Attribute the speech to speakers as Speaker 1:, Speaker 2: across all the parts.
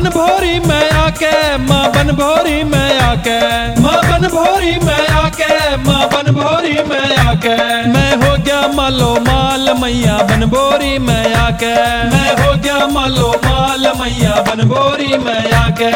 Speaker 1: बनभोरी में आके, माँ बनभोरी में आके, माँ बनभोरी में आके, माँ बनभोरी में आके, मैं हो गया मालो माल मैया बनभोरी में आके, मैं हो गया मालो माल मैया बनभोरी में आके।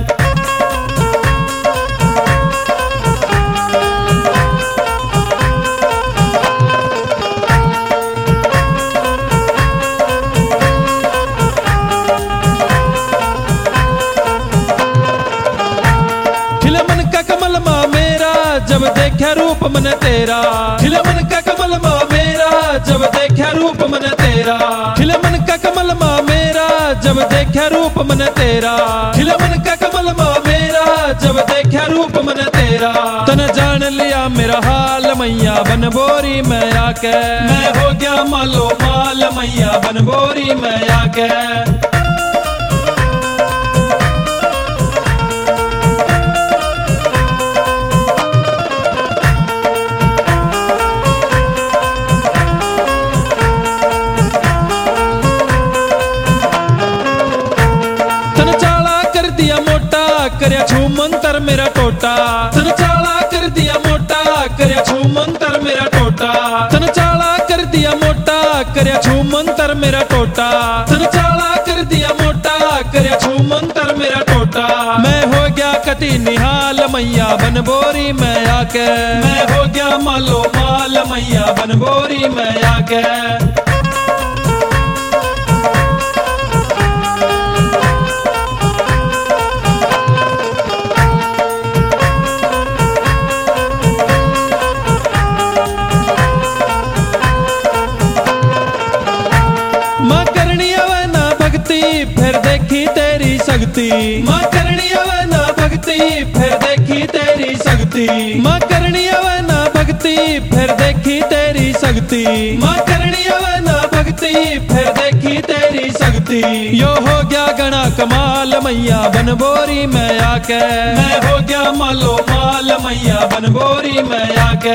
Speaker 1: जब देखा रूप मन तेरा, खिले मन का कमल माँ मेरा, जब देखा रूप मन तेरा, खिले मन का कमल माँ मेरा, जब देखा रूप मन तेरा, खिले मन का कमल माँ मेरा, जब देखा रूप मन तेरा, तन जान लिया मेरा हाल मैया बनभोरी में आके, मैं हो गया मालो माल मैया बनभोरी में आके। करया छू मंतर मेरा टोटा, तन चाला कर दिया मोटा, करया छू मंतर मेरा टोटा, तन चाला कर दिया मोटा, करया छू मंतर मेरा टोटा, तन चाला कर दिया मोटा, करया छू मंतर मेरा टोटा, मैं हो गया कति निहाल मैया बनभोरी में आके, मैं हो गया मालो माल मैया बनभोरी में आके। माँ करनी आवे ना भक्ति फिर देखी तेरी शक्ति, माँ करनी आवे ना भक्ति फिर देखी तेरी शक्ति, माँ करनी आवे ना भक्ति फिर देखी तेरी शक्ति, माँ करनी आवे ना भक्ति फिर देखी तेरी शक्ति, यो हो गया गणा कमाल मैया बनभोरी में आके, मैं हो गया मालो माल मैया बनभोरी में आके।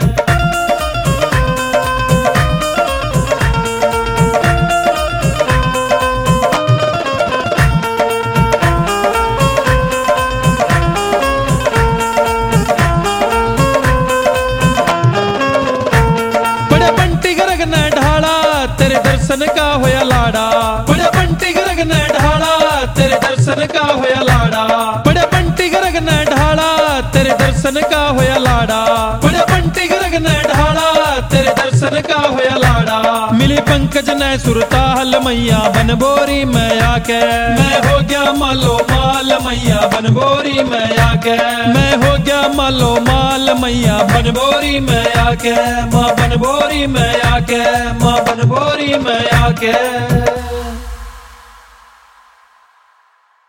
Speaker 1: तेरे दर्शन का होया लाड़ा, बड़े बंटी गरग ने ढाला, तेरे दर्शन का होया लाड़ा, बड़े बंटी गरग ने ढाला, तेरे दर्शन का होया लाड़ा, बड़े बंटी गरग ने ढाला, तेरे दर्शन का होया लाड़ा, मिली पंकज ने सुरताल मैया बनभोरी में आके, मैं हो गया मालो माल मैया बनभोरी में आके, मैं हो गया मालो माल मैया बनभोरी में आके, माँ बनभोरी में आके, माँ बनभोरी में आके।